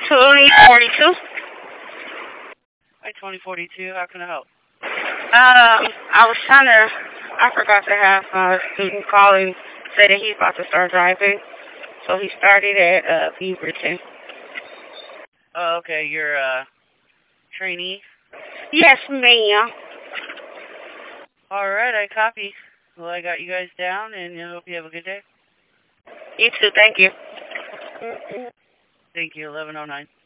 2042. Hi, 2042. How can I help? I forgot to have a student call and say that he's about to start driving. So he started at Beaverton. Oh, okay. You're a trainee? Yes, ma'am. All right, I copy. Well, I got you guys down, and I hope you have a good day. You too, thank you. Thank you, 1109.